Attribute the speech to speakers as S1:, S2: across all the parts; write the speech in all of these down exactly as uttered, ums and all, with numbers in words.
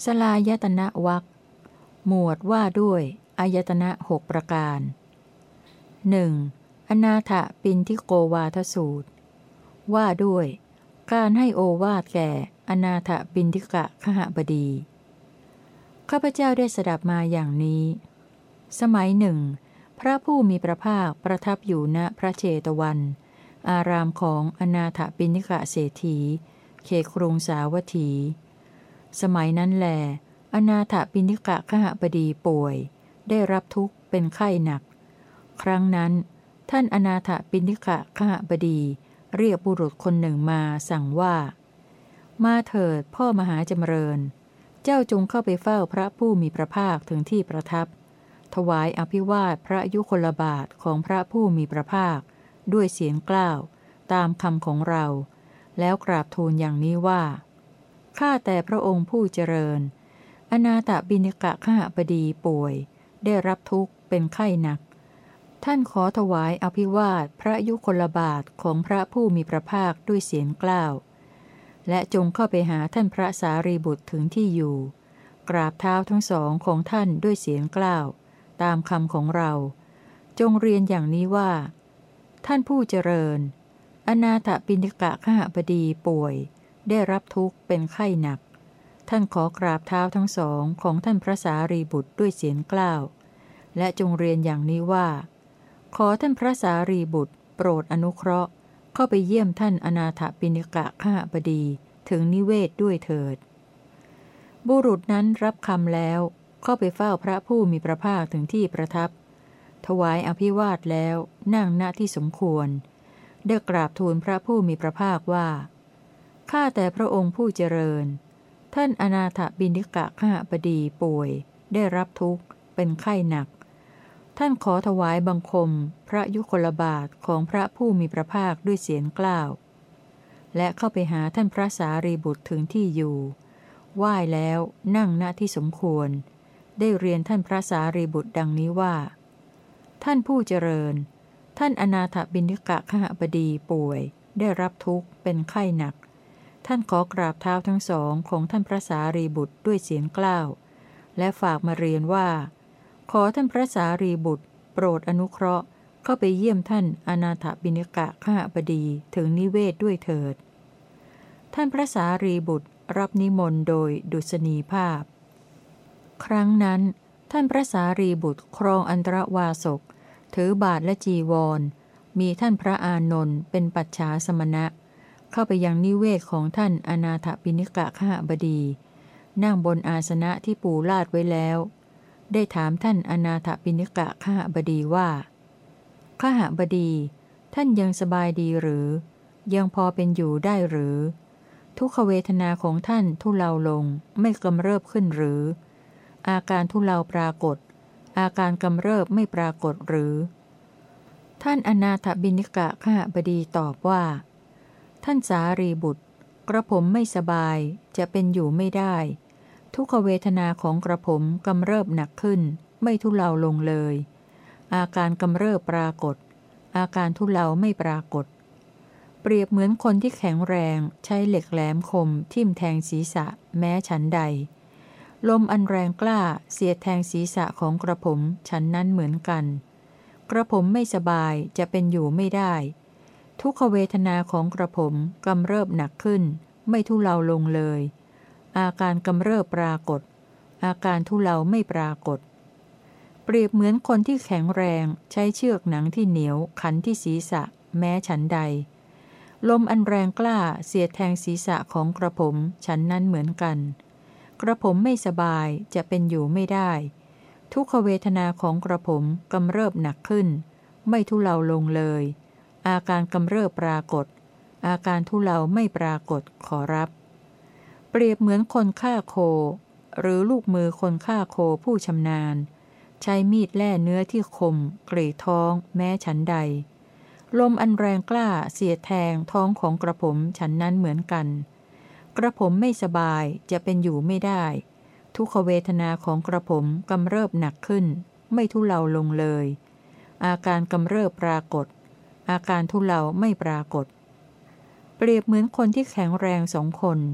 S1: สลายตนะวรรคหมวดว่าด้วยอายตนะหกประการหนึ่งอนาถปิณฑิโกวาทสูตรว่าด้วยการให้โอวาทแก่อนาถปิณฑิกะขหบดีข้าพเจ้าได้สดับมาอย่างนี้สมัยหนึ่งพระผู้มีพระภาคประทับอยู่ณพระเชตวันอารามของอนาถปิณฑิกะเศรษฐีเขตกรุงสาวัตถีสมัยนั้นแลอนาถปิณฑิกะขหบดีป่วยได้รับทุกข์เป็นไข้หนักครั้งนั้นท่านอนาถปิณฑิกะขหบดีเรียกบุรุษคนหนึ่งมาสั่งว่ามาเถิดพ่อมหาจำเริญเจ้าจงเข้าไปเฝ้าพระผู้มีพระภาคถึงที่ประทับถวายอภิวาทพระยุคลบาทของพระผู้มีพระภาคด้วยเสียงกล้าวตามคำของเราแล้วกราบทูลอย่างนี้ว่าข้าแต่พระองค์ผู้เจริญอนาถปิณฑิกะขหบดีป่วยได้รับทุกข์เป็นไข้หนักท่านขอถวายอภิวาทพระยุคลบาทของพระผู้มีพระภาคด้วยเสียงกล้าวและจงเข้าไปหาท่านพระสารีบุตรถึงที่อยู่กราบเท้าทั้งสองของท่านด้วยเสียงกล้าวตามคำของเราจงเรียนอย่างนี้ว่าท่านผู้เจริญอนาถปิณฑิกะขหบดีป่วยได้รับทุกข์เป็นไข้หนักท่านขอกราบเท้าทั้งสองของท่านพระสารีบุตรด้วยเสียงกล้าวและจงเรียนอย่างนี้ว่าขอท่านพระสารีบุตรโปรดอนุเคราะห์เข้าไปเยี่ยมท่านอนาถปิณฑิกะขหบดีถึงนิเวศด้วยเถิดบุรุษนั้นรับคำแล้วเข้าไปเฝ้าพระผู้มีพระภาคถึงที่ประทับถวายอภิวาทแล้วนั่งณที่สมควรได้กราบทูลพระผู้มีพระภาคว่าข้าแต่พระองค์ผู้เจริญท่านอนาถปิณฑิกะขหบดีป่วยได้รับทุกข์เป็นไข้หนักท่านขอถวายบังคมพระยุคลบาทของพระผู้มีพระภาคด้วยเสียงกล้าวและเข้าไปหาท่านพระสารีบุตรถึงที่อยู่ไหว้แล้วนั่งณที่สมควรได้เรียนท่านพระสารีบุตรดังนี้ว่าท่านผู้เจริญท่านอนาถปิณฑิกะขหบดีป่วยได้รับทุกข์เป็นไข้หนักท่านขอกราบเท้าทั้งสองของท่านพระสารีบุตรด้วยเสียงกล้าวและฝากมาเรียนว่าขอท่านพระสารีบุตรโปรดอนุเคราะห์เข้าไปเยี่ยมท่านอนาถปิณฑิกะขหบดีถึงนิเวศด้วยเถิดท่านพระสารีบุตรรับนิมนต์โดยดุษณีภาพครั้งนั้นท่านพระสารีบุตรครองอันตรวาสกถือบาทและจีวรมีท่านพระอานนท์เป็นปัจฉาสมณะเข้าไปยังนิเวศของท่านอนาถปิณฑิกะขหบดีนั่งบนอาสนะที่ปูลาดไว้แล้วได้ถามท่านอนาถปิณฑิกะขหบดีว่าขหบดีท่านยังสบายดีหรือยังพอเป็นอยู่ได้หรือทุกขเวทนาของท่านทุเลาลงไม่กำเริบขึ้นหรืออาการทุเลาปรากฏอาการกำเริบไม่ปรากฏหรือท่านอนาถปิณฑิกะขหบดีตอบว่าท่านสารีบุตรกระผมไม่สบายจะเป็นอยู่ไม่ได้ทุกขเวทนาของกระผมกำเริบหนักขึ้นไม่ทุเลาลงเลยอาการกำเริบปรากฏอาการทุเลาไม่ปรากฏเปรียบเหมือนคนที่แข็งแรงใช้เหล็กแหลมคมทิ่มแทงศีรษะแม้ฉันใดลมอันแรงกล้าเสียดแทงศีรษะของกระผมฉันนั้นเหมือนกันกระผมไม่สบายจะเป็นอยู่ไม่ได้ทุกขเวทนาของกระผมกำเริบหนักขึ้นไม่ทุเลาลงเลยอาการกำเริบปรากฏอาการทุเลาไม่ปรากฏเปรียบเหมือนคนที่แข็งแรงใช้เชือกหนังที่เหนียวขันที่ศีรษะแม้ฉันใดลมอันแรงกล้าเสียดแทงศีรษะของกระผมฉันนั้นเหมือนกันกระผมไม่สบายจะเป็นอยู่ไม่ได้ทุกขเวทนาของกระผมกำเริบหนักขึ้นไม่ทุเลาลงเลยอาการกำเริบปรากฏอาการทุเลาไม่ปรากฏขอรับเปรียบเหมือนคนฆ่าโคหรือลูกมือคนฆ่าโคผู้ชำนาญใช้มีดแล่เนื้อที่คมกรีดท้องแม้ฉันใดลมอันแรงกล้าเสียดแทงท้องของกระผมฉันนั้นเหมือนกันกระผมไม่สบายจะเป็นอยู่ไม่ได้ทุกขเวทนาของกระผมกำเริบหนักขึ้นไม่ทุเลาลงเลยอาการกำเริบปรากฏอาการทุเลาไม่ปรากฏเปรียบเหมือนคนที่แข็งแรงสองคน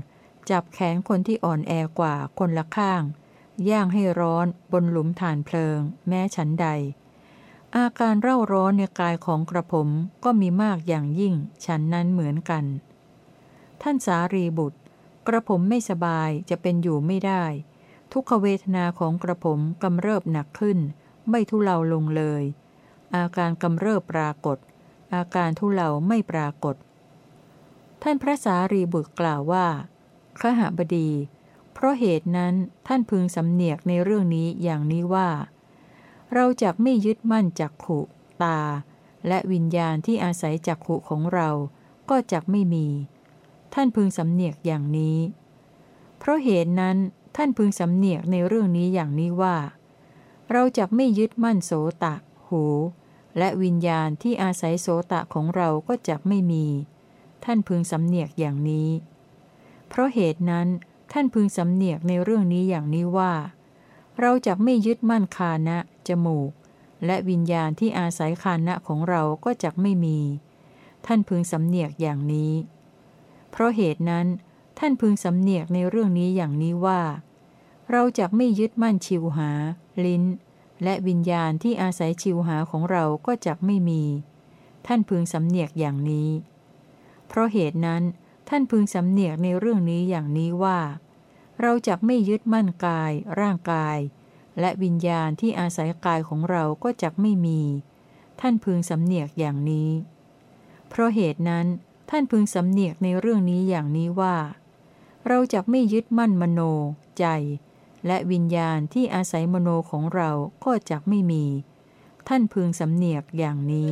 S1: จับแขนคนที่อ่อนแอกว่าคนละข้างย่างให้ร้อนบนหลุมถ่านเพลิงแม้ฉันใดอาการเร่าร้อนในกายของกระผมก็มีมากอย่างยิ่งฉันนั้นเหมือนกันท่านสารีบุตรกระผมไม่สบายจะเป็นอยู่ไม่ได้ทุกขเวทนาของกระผมกำเริบหนักขึ้นไม่ทุเลาลงเลยอาการกำเริบปรากฏอาการทุเลาไม่ปรากฏท่านพระสารีบุตรกล่าวว่าขหบดีเพราะเหตุนั้นท่านพึงสำเนียกในเรื่องนี้อย่างนี้ว่าเราจักไม่ยึดมั่นจักขุตาและวิญญาณที่อาศัยจักขุของเราก็จักไม่มีท่านพึงสำเนียกอย่างนี้เพราะเหตุนั้นท่านพึงสำเนียกในเรื่องนี้อย่างนี้ว่าเราจักไม่ยึดมั่นโสตะหูและวิญญาณที่อาศัยโสตะของเราก็จักไม่มีท่านพึงสำเนียกอย่างนี้เพราะเหตุนั้นท่านพึงสำเนียกในเรื่องนี้อย่างนี้ว่าเราจักไม่ยึดมั่นคานะจมูกและวิญญาณที่อาศัยคานะของเราก็จักไม่มีท่านพึงสำเนียกอย่างนี้เพราะเหตุนั้นท่านพึงสำเนียกในเรื่องนี้อย่างนี้ว่าเราจักไม่ยึดมั่นชิวหาลิ้นและวิญญาณที่อาศัยชิวหาของเราก็จักไม่มีท่านพึงสำเนียกอย่างนี้เพราะเหตุนั้นท่านพึงสำเนียกในเรื่องนี้อย่างนี้ว่าเราจักไม่ยึดมั่นกายร่างกายและวิญญาณที่อาศัยกายของเราก็จักไม่มีท่านพึงสำเนียกอย่างนี้เพราะเหตุนั้นท่านพึงสำเนียกในเรื่องนี้อย่างนี้ว่าเราจักไม่ยึดมั่นมโนใจและวิญญาณที่อาศัยมโนของเราก็จักไม่มีท่านพึงสำเนียกอย่างนี้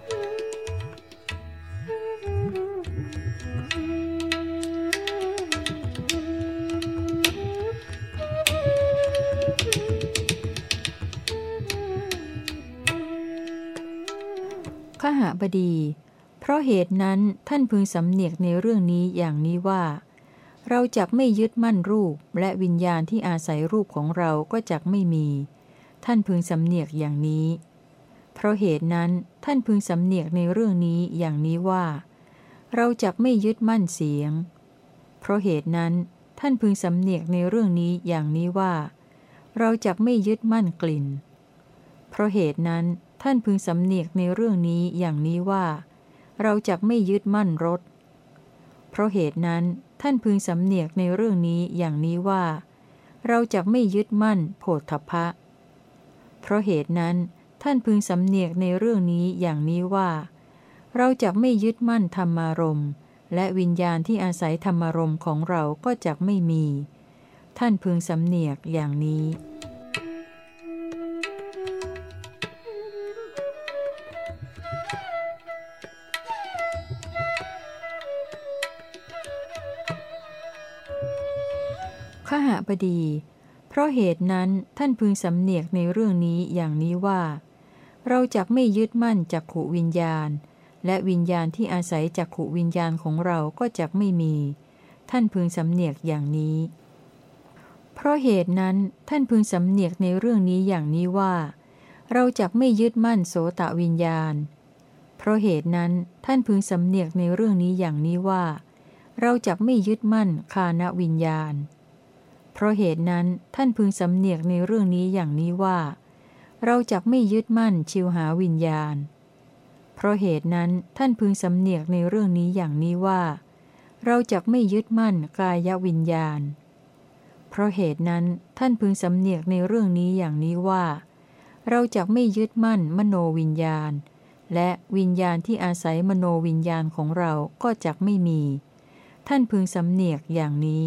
S1: ขหบดีเพราะเหตุนั้นท่านพึงสำเนียกในเรื่องนี้อย่างนี้ว่าเราจักไม่ยึดมั่นรูปและวิญญาณที่อาศัยรูปของเราก็จักไม่มีท่านพึงสำเนียกอย่างนี้เพราะเหตุนั้นท่านพึงสำเนียกในเรื่องนี้อย่างนี้ว่าเราจักไม่ยึดมั่นเสียงเพราะเหตุนั้นท่านพึงสำเนียกในเรื่องนี้อย่างนี้ว่าเราจักไม่ยึดมั่นกลิ่นเพราะเหตุนั้นท่านพึงสำเนียกในเรื่องนี้อย่างนี้ว่าเราจักไม่ยึดมั่นรสเพราะเหตุนั้นท่านพึงสำเนียกในเรื่องนี้อย่างนี้ว่าเราจักไม่ยึดมั่นโผฏฐัพพะเพราะเหตุนั้นท่านพึงสำเนียกในเรื่องนี้อย่างนี้ว่าเราจักไม่ยึดมั่นธรรมารมณ์และวิญญาณที่อาศัยธรรมารมณ์ของเราก็จักไม่มีท่านพึงสำเนียกอย่างนี้ขหบดีเพราะเหตุนั้นท่านพึงสำเนียกในเรื่องนี้อย่างนี้ว่าเราจักไม่ยึดมั่นจักขุวิญญาณและวิญญาณที่อาศัยจักขุวิญญาณของเราก็จักไม่มีท่านพึงสำเนียกอย่างนี้เพราะเหตุนั้นท่านพึงสำเนียกในเรื่องนี้อย่างนี้ว่าเราจักไม่ยึดมั่นโสตวิญญาณเพราะเหตุนั้นท่านพึงสำเนียกในเรื่องนี้อย่างนี้ว่าเราจักไม่ยึดมั่นคานวิญญาณเพราะเหตุนั้นท่านพึงสำเนียกในเรื่องนี้อย่างนี้ว่าเราจักไม่ยึดมั่นชิวหาวิญญาณเพราะเหตุนั้นท่านพึงสำเนียกในเรื่องนี้อย่างนี้ว่าเราจักไม่ยึดมั่นกายวิญญาณเพราะเหตุนั้นท่านพึงสำเนียกในเรื่องนี้อย่างนี้ว่าเราจักไม่ยึดมั่นมโนวิญญาณและวิญญาณที่อาศัยมโนวิญญาณของเราก็จักไม่มีท่านพึงสำเนียกอย่างนี้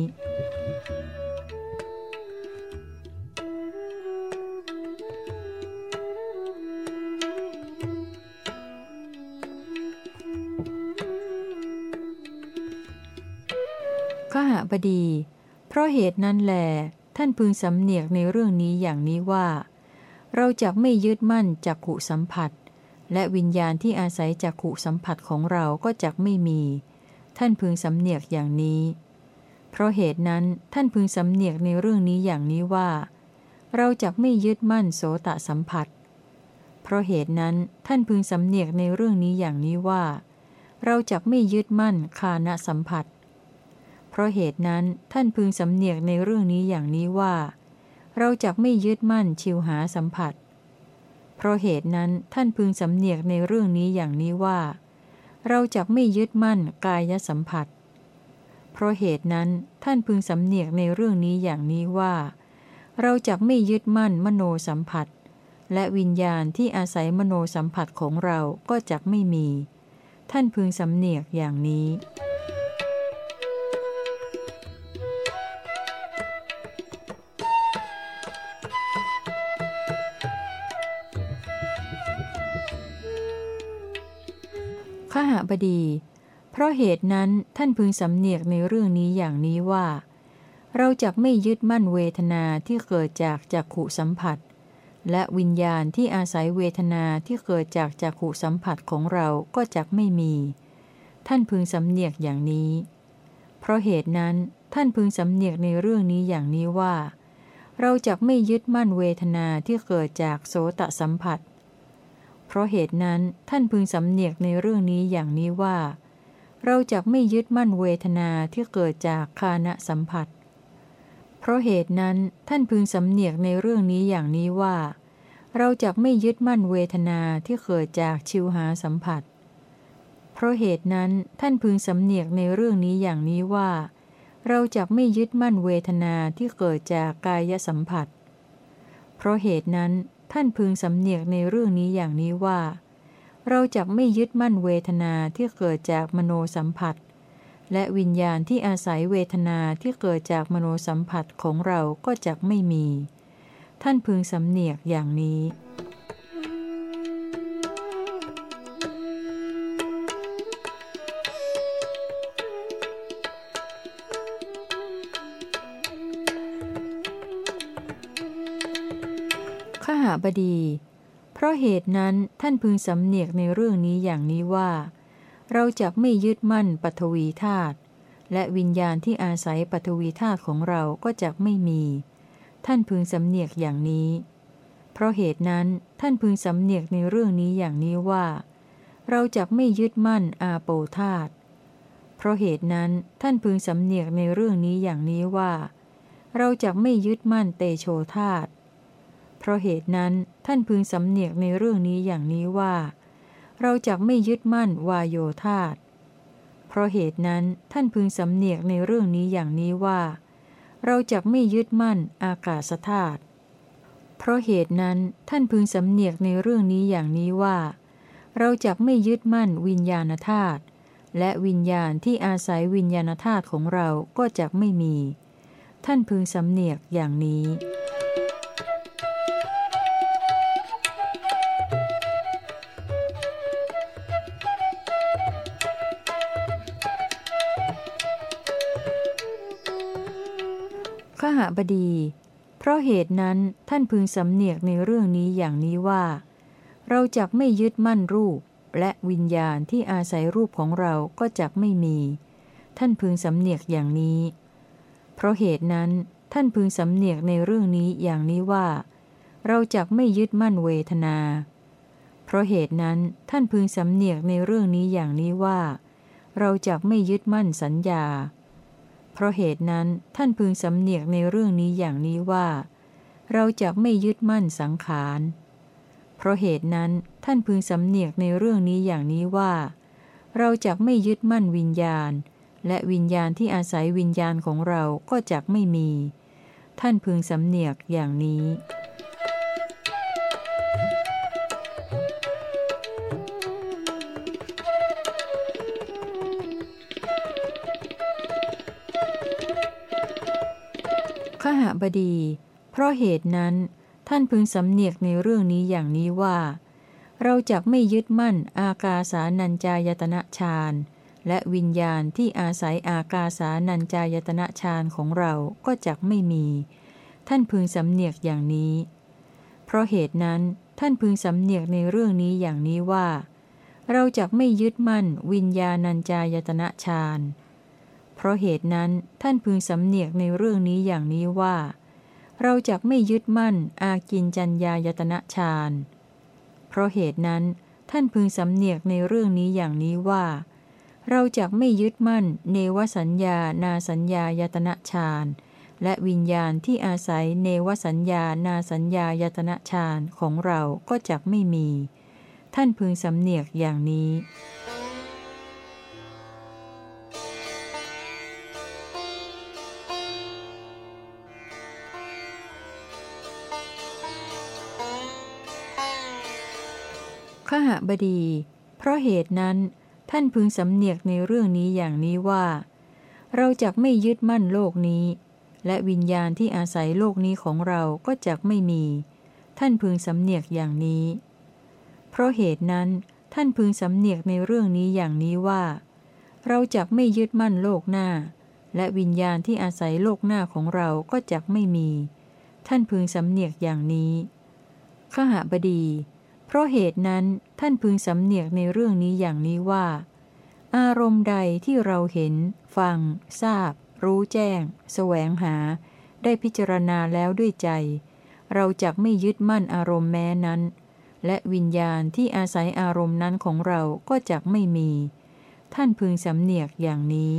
S1: ขหบดีเพราะเหตุนั้นแลท่านพึงสำเนียกในเรื่องนี้อย่างนี้ว่าเราจักไม่ยึดมั่นจักขุสัมผัสและวิญญาณที่อาศัยจักขุสัมผัสของเราก็จักไม่มีท่านพึงสำเนียกอย่างนี้เพราะเหตุนั้นท่านพึงสำเนียกในเรื่องนี้อย่างนี้ว่าเราจักไม่ยึดมั่นโสตสัมผัสเพราะเหตุนั้นท่านพึงสำเนียกในเรื่องนี้อย่างนี้ว่าเราจักไม่ยึดมั่นคานสัมผัสเพราะเหตุนั้นท่านพึงสำเนียกในเรื่องนี้อย่างนี้ว่าเราจักไม่ยึดมั่นชิวหาสัมผัสเพราะเหตุนั้นท่านพึงสำเนียกในเรื่องนี้อย่างนี้ว่าเราจักไม่ยึดมั่นกายสัมผัสเพราะเหตุนั้นท่านพึงสำเนียกในเรื่องนี้อย่างนี้ว่าเราจักไม่ยึดมั่นมโนสัมผัสและวิญญาณที่อาศัยมโนสัมผัสของเราก็จักไม่มีท่านพึงสำเนียกอย่างนี้ขหบดีเพราะเหตุนั้นท่านพึงสำเนียกในเรื่องนี้อย่างนี้ว่าเราจักไม่ยึดมั่นเวทนาที่เกิดจากจักขุสัมผัสและวิญญาณที่อาศัยเวทนาที่เกิดจากจักขุสัมผัสของเราก็จักไม่มีท่านพึงสำเนียกอย่างนี้เพราะเหตุนั้นท่านพึงสำเนียกในเรื่องนี้อย่างนี้ว่าเราจักไม่ยึดมั่นเวทนาที่เกิดจากโสตสัมผัสเพราะเหตุนั้นท่านพึงสำเนียกในเรื่องนี้อย่างนี้ว่าเราจักไม่ยึดมั่นเวทนาที่เกิดจากฆานะสัมผัสเพราะเหตุนั้นท่านพึงสำเนียกในเรื่องนี้อย่างนี้ว่าเราจักไม่ยึดมั่นเวทนาที่เกิดจากชิวหาสัมผัสเพราะเหตุนั้นท่านพึงสำเนียกในเรื่องนี้อย่างนี้ว่าเราจักไม่ยึดมั่นเวทนาที่เกิดจากกายสัมผัสเพราะเหตุนั้นท่านพึงสำเนียกในเรื่องนี้อย่างนี้ว่าเราจักไม่ยึดมั่นเวทนาที่เกิดจากมโนสัมผัสและวิญญาณที่อาศัยเวทนาที่เกิดจากมโนสัมผัสของเราก็จักไม่มีท่านพึงสำเนียกอย่างนี้ขหบดีเพราะเหตุนั้นท่านพึงสำเนียกในเรื่องนี้อย่างนี้ว่าเราจักไม่ยึดมั่นปฐวีธาตุและวิญญาณที่อาศัยปฐวีธาตุของเราก็จักไม่มีท่านพึงสำเนียกอย่างนี้เพราะเหตุนั้นท่านพึงสำเนียกในเรื่องนี้อย่างนี้ว่าเราจักไม่ยึดมั่นอาโปธาตุเพราะเหตุนั้นท่านพึงสำเนียกในเรื่องนี้อย่างนี้ว่าเราจักไม่ยึดมั่นเตโชธาตุเพราะเหตุนั้นท่านพึงสำเนียกในเรื่องนี้อย่างนี้ว่าเราจักไม่ยึดมั่นวายโยธาตุเพราะเหตุนั้นท่านพึงสำเนียกในเรื่องนี้อย่างนี้ว่าเราจักไม่ยึดมั่นอากาศธาตุเพราะเหตุนั้นท่านพึงสำเนียกในเรื่องนี้อย่างนี้ว่าเราจักไม่ยึดมั่นวิญญาณธาตุและวิญญาณที่อาศัยวิญญาณธาตุของเราก็จักไม่มีท่านพึงสำเนียกอย่างนี้ขหบดีเพราะเหตุนั้นท่านพึงสำเนียกในเรื่องนี้อย่างนี้ว่าเราจักไม่ยึดมั่นรูปและวิญญาณที่อาศัยรูปของเราก็จักไม่มีท่านพึงสำเนียกอย่างนี้เพราะเหตุนั้นท่านพึงสำเนียกในเรื่องนี้อย่างนี้ว่าเราจักไม่ยึดมั่นเวทนาเพราะเหตุนั้นท่านพึงสำเนียกในเรื่องนี้อย่างนี้ว่าเราจักไม่ยึดมั่นสัญญาเพราะเหตุนั้นท่านพึงสำเนียกในเรื่องนี้อย่างนี้ว่าเราจักไม่ยึดมั่นสังขารเพราะเหตุนั้นท่านพึงสำเนียกในเรื่องนี้อย่างนี้ว่าเราจักไม่ยึดมั่นวิญญาณและวิญญาณที่อาศัยวิญญาณของเราก็จักไม่มีท่านพึงสำเนียกอย่างนี้ขหบดีเพราะเหตุนั้นท่านพึงสำเนียกในเรื่องนี้อย่างนี้ว่าเราจักไม่ยึดมั่นอากาสานัญจายตนะฌานและวิญญาณที่อาศัยอากาสานัญจายตนะฌานของเราก็จักไม่มีท่านพึงสำเนียกอย่างนี้เพราะเหตุนั้นท่านพึงสำเนียกในเรื่องนี้อย่างนี้ว่าเราจักไม่ยึดมั่นวิญญาณัญจายตนะฌานเพราะเหตุนั้นท่านพึงสำเนียกในเรื่องนี้อย่างนี้ว่าเราจักไม่ยึดมั่นอากินจัญญายตนะฌานเพราะเหตุนั้นท่านพึงสำเนียกในเรื่องนี้อย่างนี้ว่าเราจักไม่ยึดมั่นเนวสัญญานาสัญญายตนะฌานและวิญญาณที่อาศัยเนวสัญญานาสัญญายตนะฌานของเราก็จักไม่มีท่านพึงสำเนียกอย่างนี้ขหบดีเพราะเหตุนั้นท่านพึงสำเนียกในเรื่องนี้อย่างนี้ว่าเราจักไม่ยึดมั่นโลกนี้และวิญญาณที่อาศัยโลกนี้ของเราก็จักไม่มีท่านพึงสำเนียกอย่างนี้เพราะเหตุนั้นท่านพึงสำเนียกในเรื่องนี้อย่างนี้ว่าเราจักไม่ยึดมั่นโลกหน้าและวิญญาณที่อาศัยโลกหน้าของเราก็จักไม่มีท่านพึงสำเนียกอย่างนี้ขหบดีเพราะเหตุนั้นท่านพึงสำเนียกในเรื่องนี้อย่างนี้ว่าอารมณ์ใดที่เราเห็นฟังทราบรู้แจ้งแสวงหาได้พิจารณาแล้วด้วยใจเราจักไม่ยึดมั่นอารมณ์แม้นั้นและวิญญาณที่อาศัยอารมณ์นั้นของเราก็จักไม่มีท่านพึงสำเนียกอย่างนี้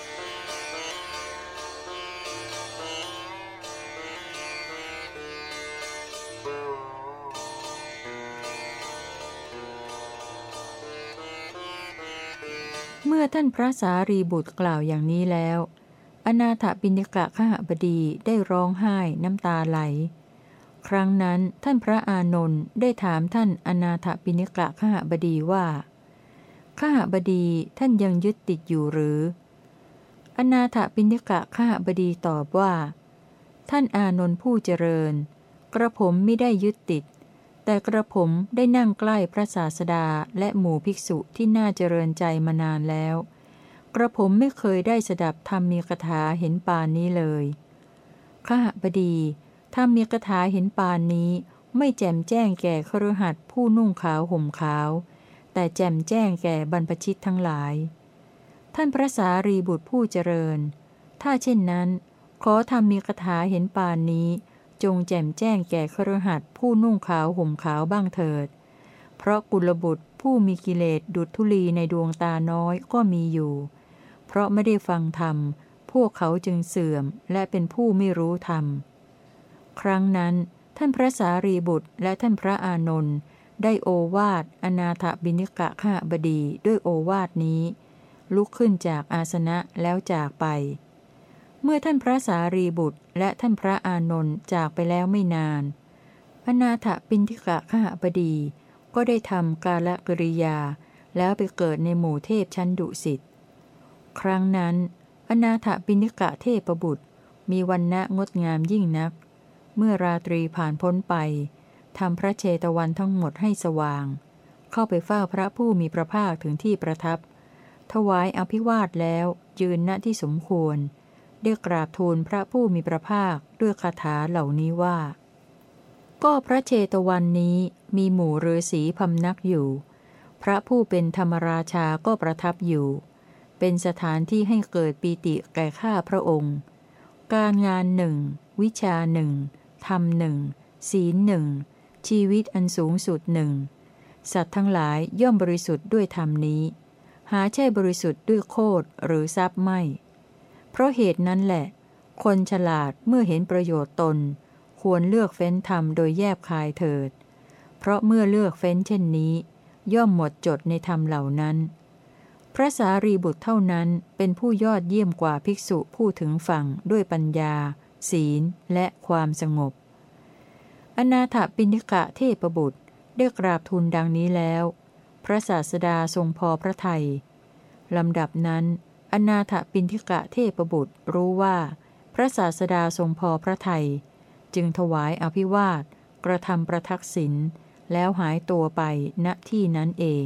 S1: เมื่อท่านพระสารีบุตรกล่าวอย่างนี้แล้วอนาถปิณกขหบดีได้ร้องไห้น้ำตาไหลครั้งนั้นท่านพระอานนท์ได้ถามท่านอนาถปิณกขหบดีว่าขหบดีท่านยังยึดติดอยู่หรืออนาถปิณกขหบดีตอบว่าท่านอานนท์ผู้เจริญกระผมไม่ได้ยึดติดแต่กระผมได้นั่งใกล้พระศาสดาและหมู่ภิกษุที่น่าเจริญใจมานานแล้วกระผมไม่เคยได้สดับธรรมมีคถาเห็นปานนี้เลยขหบดีธรรมมีคถาเห็นปานนี้ไม่แจ่มแจ้งแก่คฤหัสถ์ผู้นุ่งขาวห่มขาวแต่แจ่มแจ้งแก่บรรพชิตทั้งหลายท่านพระสารีบุตรผู้เจริญถ้าเช่นนั้นขอธรรมมีคถาเห็นปานนี้จงแจ่มแจ้งแก่คฤหัสถ์ผู้นุ่งขาวห่มขาวบ้างเถิดเพราะกุลบุตรผู้มีกิเลสดุจธุลีในดวงตาน้อยก็มีอยู่เพราะไม่ได้ฟังธรรมพวกเขาจึงเสื่อมและเป็นผู้ไม่รู้ธรรมครั้งนั้นท่านพระสารีบุตรและท่านพระอานนท์ได้โอวาทอนาถบิณกขหบดีด้วยโอวาทนี้ลุกขึ้นจากอาสนะแล้วจากไปเมื่อท่านพระสารีบุตรและท่านพระอานนท์จากไปแล้วไม่นานอนาถปิณฑิกขหบดีก็ได้ทำกาลกริยาแล้วไปเกิดในหมู่เทพชั้นดุสิตครั้งนั้นอนาถปิณฑิกเทพบุตรมีวรรณะงดงามยิ่งนักเมื่อราตรีผ่านพ้นไปทำพระเชตวันทั้งหมดให้สว่างเข้าไปเฝ้าพระผู้มีพระภาคถึงที่ประทับถวายอภิวาทแล้วยืนณที่สมควรได้กราบทูลพระผู้มีพระภาคด้วยคาถาเหล่านี้ว่าก็พระเชตวันนี้มีหมู่ฤาษีพำนักอยู่พระผู้เป็นธรรมราชาก็ประทับอยู่เป็นสถานที่ให้เกิดปีติแก่ข้าพระองค์การงานหนึ่งวิชาหนึ่งธรรมหนึ่งศีลหนึ่งชีวิตอันสูงสุดหนึ่งสัตว์ทั้งหลายย่อมบริสุทธิ์ด้วยธรรมนี้หาใช่บริสุทธิ์ด้วยโคตรหรือทรัพย์ไม่เพราะเหตุนั้นแหละคนฉลาดเมื่อเห็นประโยชน์ตนควรเลือกเฟ้นธรรมโดยแยบคายเถิดเพราะเมื่อเลือกเฟ้นเช่นนี้ย่อมหมดจดในธรรมเหล่านั้นพระสารีบุตรเท่านั้นเป็นผู้ยอดเยี่ยมกว่าภิกษุผู้ถึงฝั่งด้วยปัญญาศีลและความสงบอนาถปิณกเทพบุตรได้กราบทูลดังนี้แล้วพระศาสดาทรงพอพระทัยลำดับนั้นอนาถปิณฑิกเทพบุตรรู้ว่าพระศาสดาทรงพอพระทัยจึงถวายอภิวาทกระทำประทักษิณแล้วหายตัวไปณที่นั้นเอง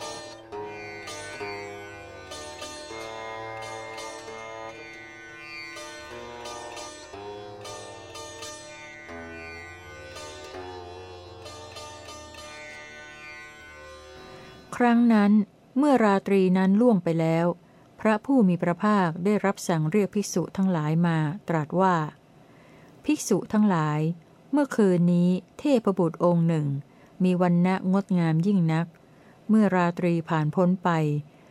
S1: ครั้งนั้นเมื่อราตรีนั้นล่วงไปแล้วพระผู้มีพระภาคได้รับสั่งเรียกภิกษุทั้งหลายมาตรัสว่าภิกษุทั้งหลายเมื่อคืนนี้เทพบุตรองค์หนึ่งมีวรรณะงดงามยิ่งนักเมื่อราตรีผ่านพ้นไป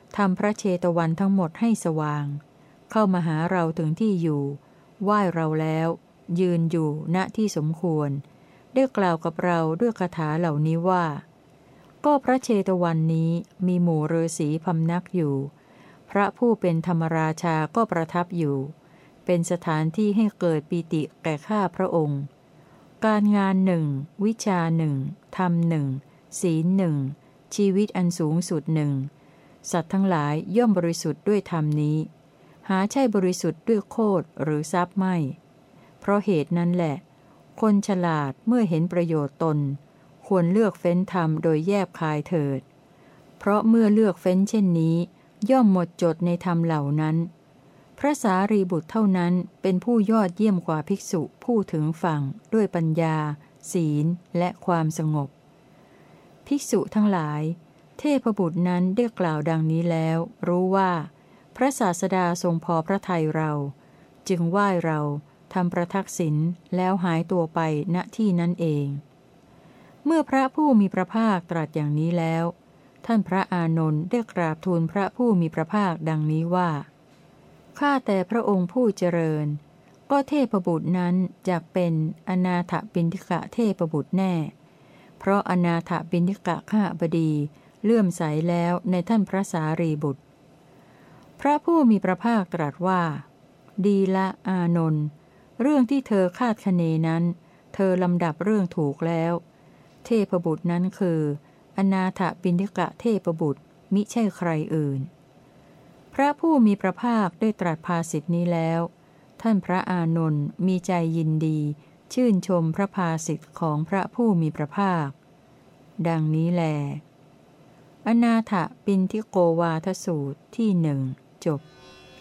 S1: ทำพระเชตวันทั้งหมดให้สว่างเข้ามาหาเราถึงที่อยู่ไหว้เราแล้วยืนอยู่ณที่สมควรได้กล่าวกับเราด้วยคาถาเหล่านี้ว่าก็พระเชตวันนี้มีหมู่ฤาษีพำนักอยู่พระผู้เป็นธรรมราชาก็ประทับอยู่เป็นสถานที่ให้เกิดปีติแก่ข้าพระองค์การงานหนึ่งวิชาหนึ่งธรรมหนึ่งศีลหนึ่งชีวิตอันสูงสุดหนึ่งสัตว์ทั้งหลายย่อมบริสุทธิ์ด้วยธรรมนี้หาใช่บริสุทธิ์ด้วยโคตรหรือทรัพย์ไม่เพราะเหตุนั้นแหละคนฉลาดเมื่อเห็นประโยชน์ตนควรเลือกเฟ้นธรรมโดยแยบคายเถิดเพราะเมื่อเลือกเฟ้นเช่นนี้ย่อมหมดจดในธรรมเหล่านั้นพระสารีบุตรเท่านั้นเป็นผู้ยอดเยี่ยมกว่าภิกษุผู้ถึงฝั่งด้วยปัญญาศีลและความสงบภิกษุทั้งหลายเทพบุตรนั้นได้กล่าวดังนี้แล้วรู้ว่าพระศาสดาทรงพอพระทัยเราจึงไหว้เราทำประทักษิณแล้วหายตัวไปณที่นั้นเองเมื่อพระผู้มีพระภาคตรัสอย่างนี้แล้วท่านพระอานนท์ได้กราบทูลพระผู้มีพระภาคดังนี้ว่าข้าแต่พระองค์ผู้เจริญก็เทพบุตรนั้นจักเป็นอนาถปิณฑิกะเทพบุตรแน่เพราะอนาถปิณฑิกะข้าบดีเลื่อมใสแล้วในท่านพระสารีบุตรพระผู้มีพระภาคตรัสว่าดีละอานนท์เรื่องที่เธอคาดคะเนนั้นเธอลำดับเรื่องถูกแล้วเทพบุตรนั้นคืออนาถปิณฑิกะเทพบุตรมิใช่ใครอื่นพระผู้มีพระภาคได้ตรัสภาษิตนี้แล้วท่านพระอานนท์มีใจยินดีชื่นชมพระภาษิตของพระผู้มีพระภาคดังนี้แลอนาถปิณฑิโกวาทสูตรที่หนึ่งจบ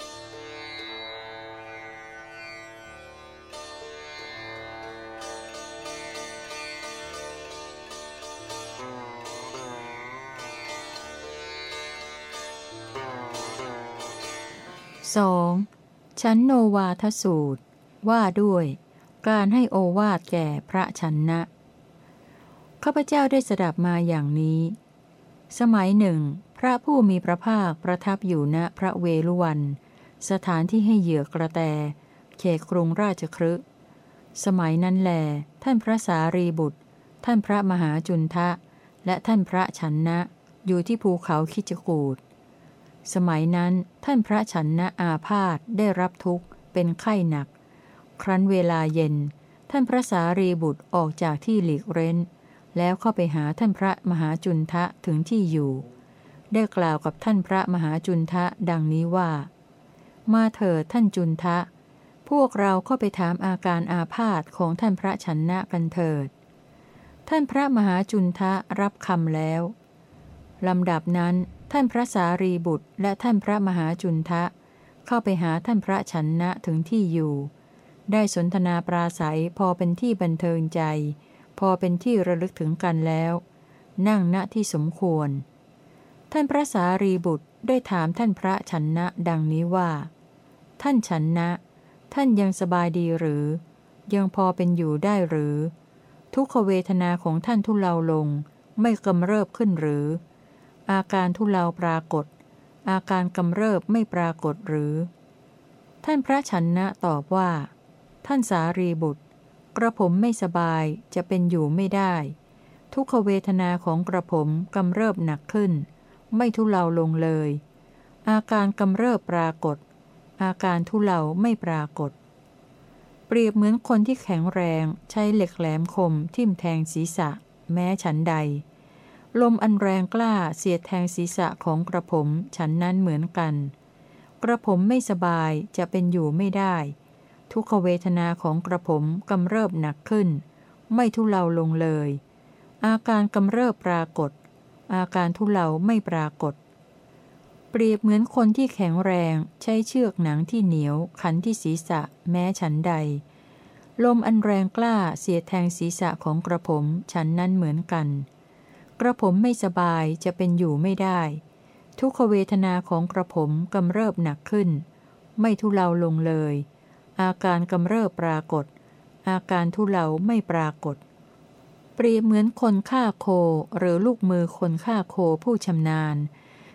S1: สองชั้นโนวาทสูตรว่าด้วยการให้โอวาทแก่พระชันนะข้าพเจ้าได้สดับมาอย่างนี้สมัยหนึ่งพระผู้มีพระภาคประทับอยู่ณพระเวฬุวันสถานที่ให้เหยื่อกระแตเขตกรุงราชคฤห์สมัยนั้นแลท่านพระสารีบุตรท่านพระมหาจุนทะและท่านพระชันนะอยู่ที่ภูเขาคิจกูฏสมัยนั้นท่านพระชันนะอาพาธได้รับทุกข์เป็นไข้หนักครั้นเวลาเย็นท่านพระสารีบุตรออกจากที่หลีกเร้นแล้วเข้าไปหาท่านพระมหาจุนทะถึงที่อยู่ได้กล่าวกับท่านพระมหาจุนทะดังนี้ว่ามาเถิดท่านจุนทะพวกเราเข้าไปถามอาการอาพาธของท่านพระชันนะกันเถิดท่านพระมหาจุนทะรับคำแล้วลำดับนั้นท่านพระสารีบุตรและท่านพระมหาจุนทะเข้าไปหาท่านพระชันนะถึงที่อยู่ได้สนทนาปราศัยพอเป็นที่บันเทิงใจพอเป็นที่ระลึกถึงกันแล้วนั่งณที่สมควรท่านพระสารีบุตรได้ถามท่านพระชันนะดังนี้ว่าท่านชันนะท่านยังสบายดีหรือยังพอเป็นอยู่ได้หรือทุกขเวทนาของท่านทุเลาลงไม่กำเริบขึ้นหรืออาการทุเลาปรากฏอาการกำเริบไม่ปรากฏหรือท่านพระชันนะตอบว่าท่านสารีบุตรกระผมไม่สบายจะเป็นอยู่ไม่ได้ทุกขเวทนาของกระผมกำเริบหนักขึ้นไม่ทุเลาลงเลยอาการกำเริบปรากฏอาการทุเลาไม่ปรากฏเปรียบเหมือนคนที่แข็งแรงใช้เหล็กแหลมคมทิ่มแทงศีรษะแม้ฉันใดลมอันแรงกล้าเสียดแทงศีรษะของกระผมฉันนั้นเหมือนกันกระผมไม่สบายจะเป็นอยู่ไม่ได้ทุกขเวทนาของกระผมกำเริบหนักขึ้นไม่ทุเลาลงเลยอาการกำเริบปรากฏอาการทุเลาไม่ปรากฏเปรียบเหมือนคนที่แข็งแรงใช้เชือกหนังที่เหนียวขันที่ศีรษะแม้ฉันใดลมอันแรงกล้าเสียดแทงศีรษะของกระผมฉันนั้นเหมือนกันกระผมไม่สบายจะเป็นอยู่ไม่ได้ทุกขเวทนาของกระผมกำเริบหนักขึ้นไม่ทุเลาลงเลยอาการกำเริบปรากฏอาการทุเลาไม่ปรากฏเปรียบเหมือนคนฆ่าโคหรือลูกมือคนฆ่าโคผู้ชำนาญ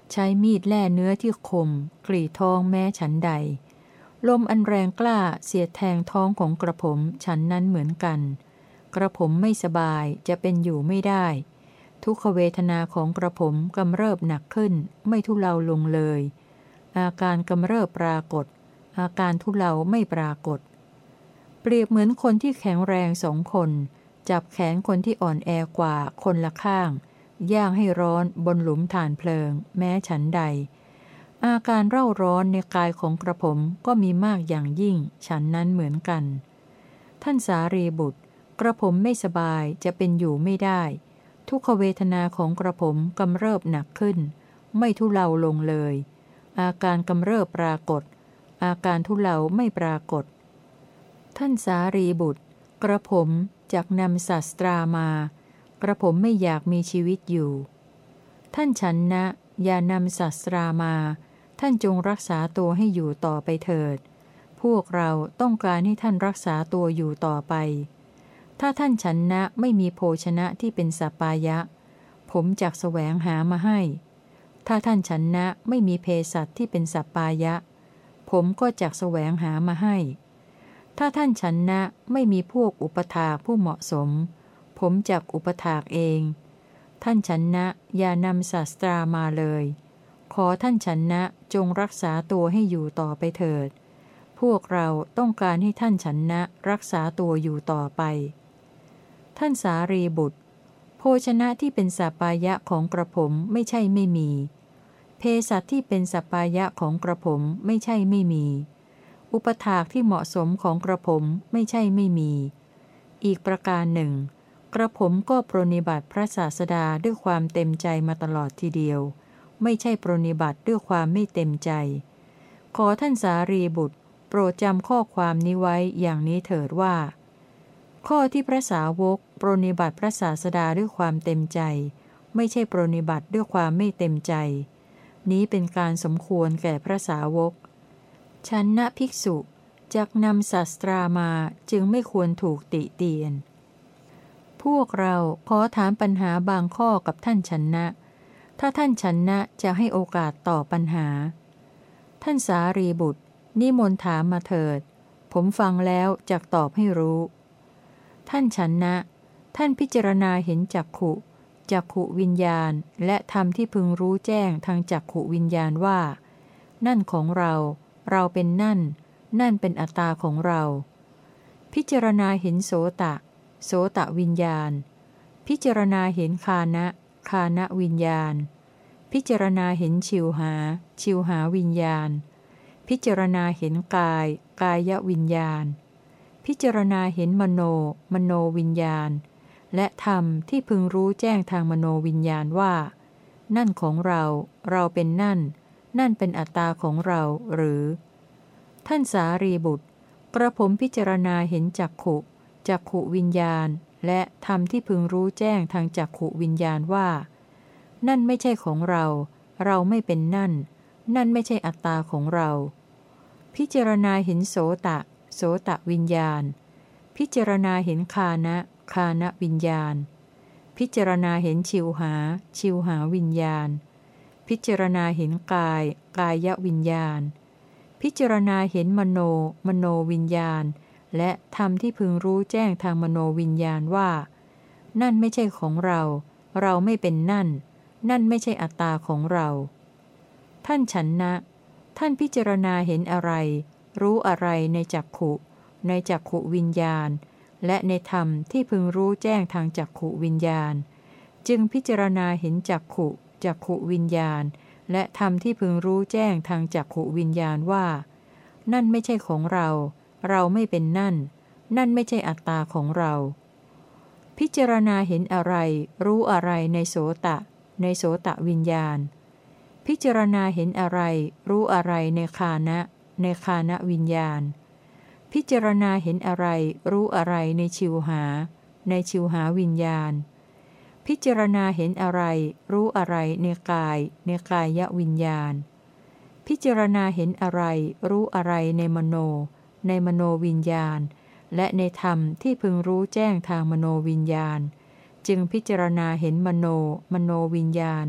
S1: ใช้มีดแล่เนื้อที่คมกรีดท้องแม้ฉันใดลมอันแรงกล้าเสียดแทงท้องของกระผมฉันนั้นเหมือนกันกระผมไม่สบายจะเป็นอยู่ไม่ได้ทุกขเวทนาของกระผมกำเริบหนักขึ้นไม่ทุเลาลงเลยอาการกำเริบปรากฏอาการทุเลาไม่ปรากฏเปรียบเหมือนคนที่แข็งแรงสองคนจับแขนคนที่อ่อนแอกว่าคนละข้างย่างให้ร้อนบนหลุมถ่านเพลิงแม้ฉันใดอาการเร่าร้อนในกายของกระผมก็มีมากอย่างยิ่งฉันนั้นเหมือนกันท่านสารีบุตรกระผมไม่สบายจะเป็นอยู่ไม่ได้ทุกขเวทนาของกระผมกำเริบหนักขึ้นไม่ทุเลาลงเลยอาการกำเริบปรากฏอาการทุเลาไม่ปรากฏท่านสารีบุตรกระผมจักนำศาสตรามากระผมไม่อยากมีชีวิตอยู่ท่านฉันนะอย่านำศาสตรามาท่านจงรักษาตัวให้อยู่ต่อไปเถิดพวกเราต้องการให้ท่านรักษาตัวอยู่ต่อไปถ้าท่านฉันนะไม่มีโภชนะที่เป็นสัปปายะผมจักแสวงหามาให้ถ้าท่านฉันนะไม่มีเภสัชที่เป็นสัปปายะผมก็จักแสวงหามาให้ถ้าท่านฉันนะไม่มีพวกอุปถากผู้เหมาะสมผมจักอุปถากเองท่านฉันนะอย่านำศาสตรามาเลยขอท่านฉันนะจงรักษาตัวให้อยู่ต่อไปเถิดพวกเราต้องการให้ท่านฉันนะรักษาตัวอยู่ต่อไปท่านสารีบุตรโภชนะที่เป็นสัปปายะของกระผมไม่ใช่ไม่มีเภสัชที่เป็นสัปปายะของกระผมไม่ใช่ไม่มีอุปถากที่เหมาะสมของกระผมไม่ใช่ไม่มีอีกประการหนึ่งกระผมก็ปรนนิบัติพระศาสดาด้วยความเต็มใจมาตลอดทีเดียวไม่ใช่ปรนนิบัติด้วยความไม่เต็มใจขอท่านสารีบุตรโปรดจำข้อความนี้ไว้อย่างนี้เถิดว่าข้อที่พระสาวกปรนนิบัติพระศาสดาด้วยความเต็มใจไม่ใช่ปรนนิบัติด้วยความไม่เต็มใจนี้เป็นการสมควรแก่พระสาวกฉันนะภิกษุจักนำศาสตรามาจึงไม่ควรถูกติเตียนพวกเราขอถามปัญหาบางข้อกับท่านฉันนะถ้าท่านฉันนะจะให้โอกาสตอบปัญหาท่านสารีบุตรนิมนต์ถามมาเถิดผมฟังแล้วจักตอบให้รู้ท่านฉันนะท่านพิจารณาเห็นจักขุจักขุวิญญาณและธรรมที่พึงรู้แจ้งทางจักขุวิญญาณว่านั่นของเราเราเป็นนั่นนั่นเป็นอัตตาของเราพิจารณาเห็นโสตะโสตะวิญญาณพิจารณาเห็นคานะคานะวิญญาณพิจารณาเห็นชิวหาชิวหาวิญญาณพิจารณาเห็นกายกายวิญญาณพิจารณาเห็นมโนมโนวิญญาณและธรรมที่พึงรู้แจ้งทางมโนวิญญาณว่านั่นของเราเราเป็นนั่นนั่นเป็นอัตตาของเราหรือท่านสารีบุตรกระผมพิจารณาเห็นจักขุจักขุวิญญาณและธรรมที่พึงรู้แจ้งทางจักขุวิญญาณว่านั่นไม่ใช่ของเราเราไม่เป็นนั่นนั่นไม่ใช่อัตตาของเราพิจารณาเห็นโสตะโสตะวิญญาณพิจารณาเห็นคานะคานะวิญญาณพิจารณาเห็นชิวหาชิวหาวิญญาณพิจารณาเห็นกายกายวิญญาณพิจารณาเห็นมโนมโนวิญญาณและธรรมที่พึงรู้แจ้งทางมโนวิญญาณว่านั่นไม่ใช่ของเราเราไม่เป็นนั่นนั่นไม่ใช่อัตตาของเราท่านฉันนะท่านพิจารณาเห็นอะไรรู้อะไรในจักขุในจักขุวิญญาณและในธรรมที่พึงรู้แจ้งทางจักขุวิญญาณจึงพิจารณาเห็นจักขุจักขุวิญญาณและธรรมที่พึงรู้แจ้งทางจักขุวิญญาณว่านั่นไม่ใช่ของเราเราไม่เป็นนั่นนั่นไม่ใช่อัตตาของเราพิจารณาเห็นอะไรรู้อะไรในโสตะในโสตะวิญญาณพิจารณาเห็นอะไรรู้อะไรในคานะในคานะวิญญาณพิจารณาเห็นอะไรรู้อะไรในชิวหาในชิวหาวิญญาณพิจารณาเห็นอะไรรู้อะไรในกายในกายวิญญาณพิจารณาเห็นอะไรรู้อะไรในมโนในมโนวิญญาณและในธรรมที่พึงรู้แจ้งทางมโนวิญญาณจึงพิจารณาเห็นมโนมโนวิญญาณ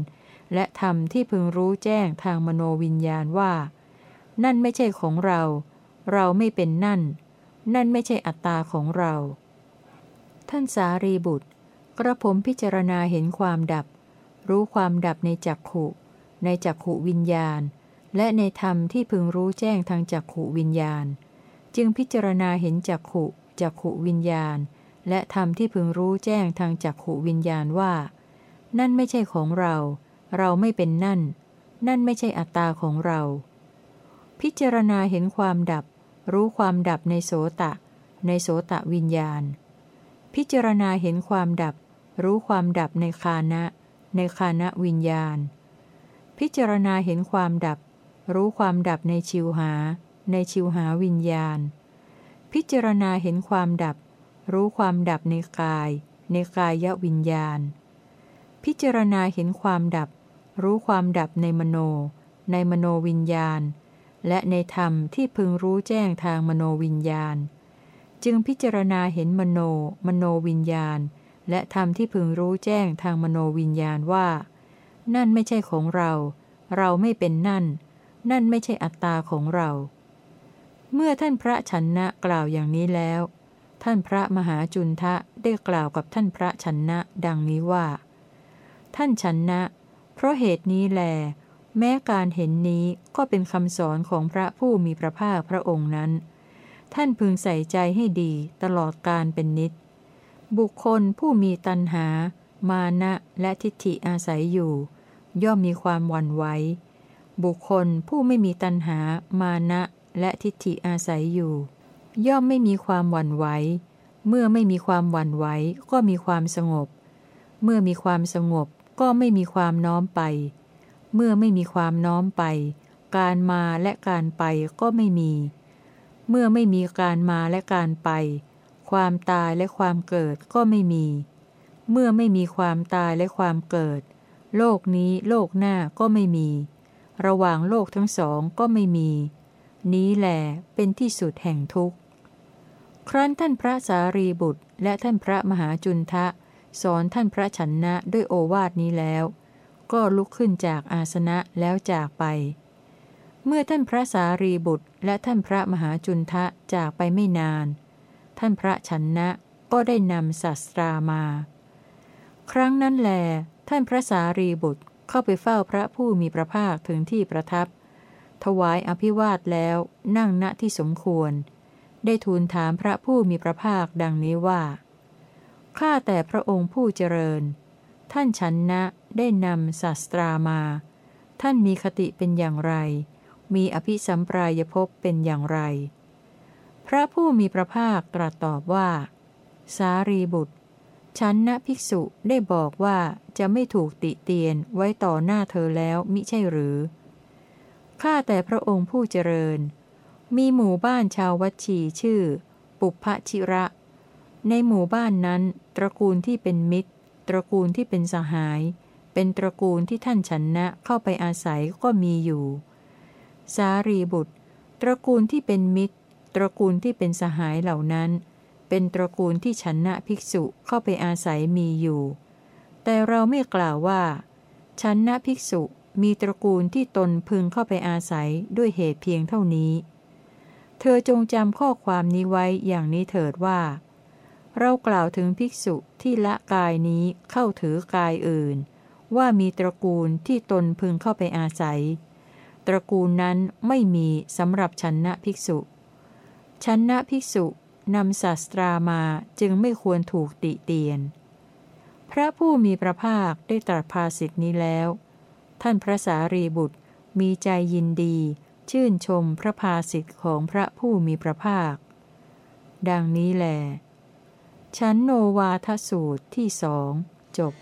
S1: และธรรมที่พึงรู้แจ้งทางมโนวิญญาณว่า นั่นไม่ใช่ของเรา เราไม่เป็นนั่น นั่นไม่ใช่อัตตาของเรา ท่านสารีบุตร กระผมพิจารณาเห็นความดับ รู้ความดับในจักขุในจักขุวิญญาณ และในธรรมที่พึงรู้แจ้งทางจักขุวิญญาณ จึงพิจารณาเห็นจักขุจักขุวิญญาณ และธรรมที่พึงรู้แจ้งทางจักขุวิญญาณว่า นั่นไม่ใช่ของเรา เราไม่เป็นนั่น นั่นไม่ใช่อัตตาของเรา พิจารณาเห็นความดับ รู้ความดับในโสตะในโสตะวิญญาณ พิจารณาเห็นความดับ รู้ความดับในฆานะในฆานะวิญญาณ พิจารณาเห็นความดับ รู้ความดับในชิวหาในชิวหาวิญญาณ พิจารณาเห็นความดับ รู้ความดับในกายในกายวิญญาณ พิจารณาเห็นความดับ รู้ความดับในมโนในมโนวิญญาณ และในธรรมที่พึงรู้แจ้งทางมโนวิญญาณ จึงพิจารณาเห็นมโนมโนวิญญาณ และธรรมที่พึงรู้แจ้งทางมโนวิญญาณว่า นั่นไม่ใช่ของเรา เราไม่เป็นนั่น นั่นไม่ใช่อัตตาของเรา เมื่อท่านพระชนนะกล่าวอย่างนี้แล้ว ท่านพระมหาจุนทะได้กล่าวกับท่านพระชนนะดังนี้ว่า ท่านชนนะเพราะเหตุนี้แล แม้การเห็นนี้ก็เป็นคำสอนของพระผู้มีพระภาคพระองค์นั้น ท่านพึงใส่ใจให้ดีตลอดกาลเป็นนิจ บุคคลผู้มีตัณหา มานะและทิฏฐิอาศัยอยู่ ย่อมมีความหวั่นไหว บุคคลผู้ไม่มีตัณหา มานะและทิฏฐิอาศัยอยู่ ย่อมไม่มีความหวั่นไหว เมื่อไม่มีความหวั่นไหวก็มีความสงบ เมื่อมีความสงบก็ไม่มีความน้อมไป เมื่อไม่มีความน้อมไป การมาและการไปก็ไม่มี เมื่อไม่มีการมาและการไป ความตายและความเกิดก็ไม่มี เมื่อไม่มีความตายและความเกิด โลกนี้โลกหน้าก็ไม่มี ระหว่างโลกทั้งสองก็ไม่มี นี้แหลเป็นที่สุดแห่งทุกข์ ครั้นท่านพระสารีบุตรและท่านพระมหาจุนทะสอนท่านพระชนนะด้วยโอวาทนี้แล้ว ก็ลุกขึ้นจากอาสนะแล้วจากไป เมื่อท่านพระสารีบุตรและท่านพระมหาจุนทะจากไปไม่นาน ท่านพระชนนะก็ได้นำศาสตรามา ครั้งนั้นแล ท่านพระสารีบุตรเข้าไปเฝ้าพระผู้มีพระภาคถึงที่ประทับ ถวายอภิวาทแล้วนั่งณที่สมควร ได้ทูลถามพระผู้มีพระภาคดังนี้ว่า ข้าแต่พระองค์ผู้เจริญ ท่านชนนะได้นำศาสตรามา ท่านมีคติเป็นอย่างไร มีอภิสัมปรายภพเป็นอย่างไร พระผู้มีพระภาคตรัสตอบว่า สารีบุตร ชันนะภิกษุได้บอกว่าจะไม่ถูกติเตียนไว้ต่อหน้าเธอแล้วมิใช่หรือ ข้าแต่พระองค์ผู้เจริญ มีหมู่บ้านชาววัชชีชื่อ ปุพพชิระ ในหมู่บ้านนั้นตระกูลที่เป็นมิตร ตระกูลที่เป็นสหาย เป็นตระกูลที่ท่านชนนะเข้าไปอาศัยก็มีอยู่ สารีบุตร ตระกูลที่เป็นมิตร ตระกูลที่เป็นสหายเหล่านั้น เป็นตระกูลที่ชนะภิกษุเข้าไปอาศัยมีอยู่ แต่เราไม่กล่าวว่าชนะภิกษุมีตระกูลที่ตนพึงเข้าไปอาศัยด้วยเหตุเพียงเท่านี้ เธอจงจำข้อความนี้ไว้อย่างนี้เถิดว่า เรากล่าวถึงภิกษุที่ละกายนี้เข้าถือกายอื่น ว่ามีตระกูลที่ตนพึงเข้าไปอาศัย ตระกูลนั้นไม่มีสำหรับชนะภิกษุชนะภิกษุนำศาสตรามาจึงไม่ควรถูกติเตียน พระผู้มีพระภาคได้ตรัสภาสิทธินี้แล้ว ท่านพระสารีบุตรมีใจยินดีชื่นชมพระภาสิทธิของพระผู้มีพระภาค ดังนี้แล ชั้นโนวาทสูตรที่สองจบ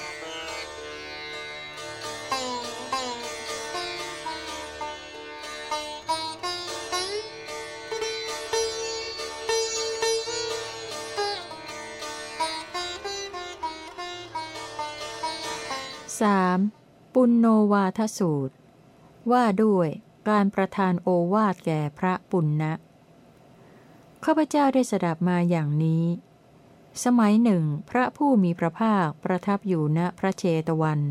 S1: สาม ปุณโนวาทสูตร ว่าด้วยการประทานโอวาทแก่พระปุณณะข้าพเจ้าได้สดับมาอย่างนี้ สมัยหนึ่งพระผู้มีพระภาคประทับอยู่ณพระเชตวัน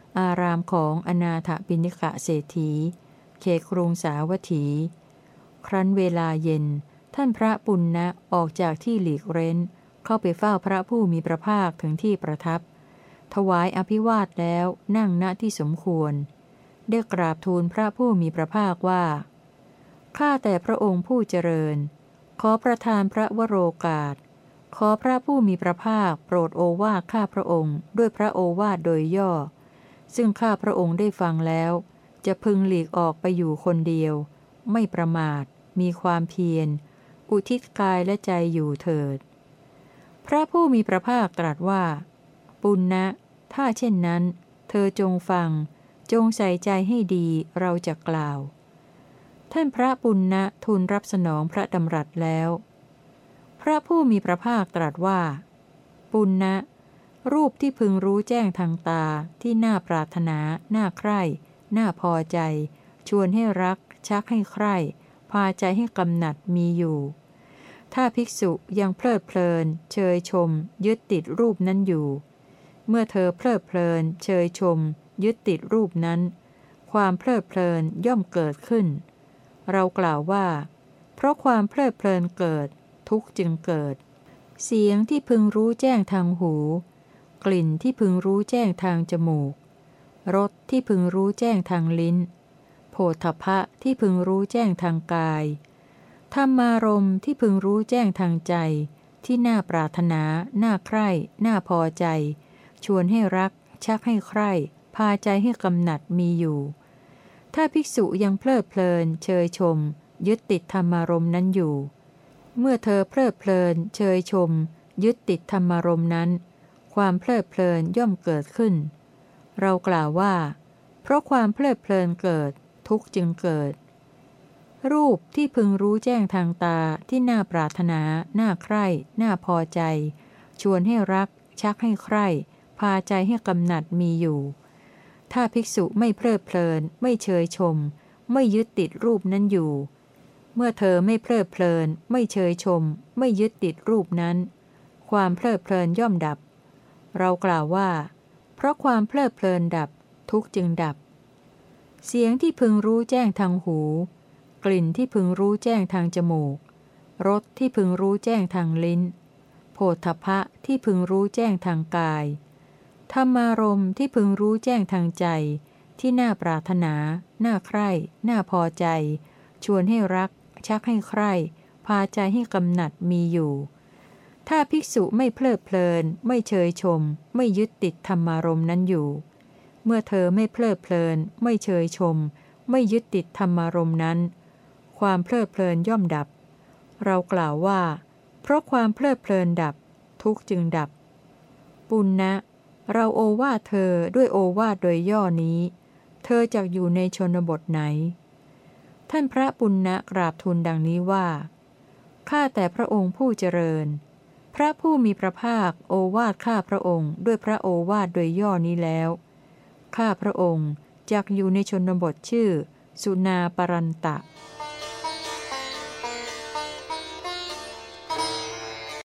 S1: อารามของอนาถบิณฑิกะเศรษฐีเขตกรุงสาวัตถีครั้นเวลาเย็นท่านพระปุณณะออกจากที่หลีกเร้นเข้าไปเฝ้าพระผู้มีพระภาคถึงที่ประทับถวายอภิวาทแล้วนั่งณที่สมควรได้กราบทูลพระผู้มีพระภาคว่าข้าแต่พระองค์ผู้เจริญขอประทานพระวโรกาสขอพระผู้มีพระภาคโปรดโอวาทข้าพระองค์ด้วยพระโอวาทโดยย่อซึ่งข้าพระองค์ได้ฟังแล้วจะพึงหลีกออกไปอยู่คนเดียวไม่ประมาทมีความเพียรอุทิศกายและใจอยู่เถิดพระผู้มีพระภาคตรัสว่าปุณณะถ้าเช่นนั้นเธอจงฟังจงใส่ใจให้ดีเราจะกล่าวท่านพระปุณณะทูลรับสนองพระดำรัสแล้วพระผู้มีพระภาคตรัสว่าปุณณะรูปที่พึงรู้แจ้งทางตาที่น่าปรารถนาน่าใคร่น่าพอใจชวนให้รักชักให้ใคร่พาใจให้กำหนัดมีอยู่ถ้าภิกษุยังเพลิดเพลินเชยชมยึดติดรูปนั้นอยู่เมื่อเธอเพลิดเพลินเชยชมยึดติดรูปนั้นความเพลิดเพลินย่อมเกิดขึ้นเรากล่าวว่าเพราะความเพลิดเพลินเกิดทุกข์จึงเกิดเสียงที่พึงรู้แจ้งทางหูกลิ่นที่พึงรู้แจ้งทางจมูกรสที่พึงรู้แจ้งทางลิ้นโผฏฐัพพะที่พึงรู้แจ้งทางกายธรรมารมณ์ที่พึงรู้แจ้งทางใจที่น่าปรารถนาน่าใคร่น่าพอใจชวนให้รักชักให้ใคร่พาใจให้กำหนัดมีอยู่ถ้าภิกษุยังเพลิดเพลินเชยชมยึดติดธรรมารมณ์นั้นอยู่เมื่อเธอเพลิดเพลินเชยชมยึดติดธรรมารมณ์นั้นความเพลิดเพลินย่อมเกิดขึ้นเรากล่าวว่าเพราะความเพลิดเพลินเกิดทุกข์จึงเกิดรูปที่พึงรู้แจ้งทางตาที่น่าปรารถนาน่าใคร่น่าพอใจชวนให้รักชักให้ใคร่พาใจให้กำหนัดมีอยู่ถ้าภิกษุไม่เพลิดเพลินไม่เชยชมไม่ยึดติดรูปนั้นอยู่เมื่อเธอไม่เพลิดเพลินไม่เชยชมไม่ยึดติดรูปนั้นความเพลิดเพลินย่อมดับเรากล่าวว่าเพราะความเพลิดเพลินดับทุกข์จึงดับเสียงที่พึงรู้แจ้งทางหูกลิ่นที่พึงรู้แจ้งทางจมูกรสที่พึงรู้แจ้งทางลิ้นโผฏฐัพพะที่พึงรู้แจ้งทางกายธรรมารมณ์ที่พึงรู้แจ้งทางใจที่น่าปรารถนาน่าใคร่น่าพอใจชวนให้รักชักให้ใคร่พาใจให้กำหนัดมีอยู่ถ้าภิกษุไม่เพลิดเพลินไม่เชยชมไม่ยึดติดธรรมารมณ์นั้นอยู่เมื่อเธอไม่เพลิดเพลินไม่เชยชมไม่ยึดติดธรรมารมณ์นั้นความเพลิดเพลินย่อมดับเรากล่าวว่าเพราะความเพลิดเพลินดับทุกข์จึงดับปุณณะเราโอวาทเธอด้วยโอวาทโดยย่อนี้เธอจักอยู่ในชนบทไหนท่านพระปุณณะกราบทูลดังนี้ว่าข้าแต่พระองค์ผู้เจริญพระผู้มีพระภาคโอวาทข้าพระองค์ด้วยพระโอวาทโดยย่อนี้แล้วข้าพระองค์จักอยู่ในชนบทชื่อสุนาปรันตะ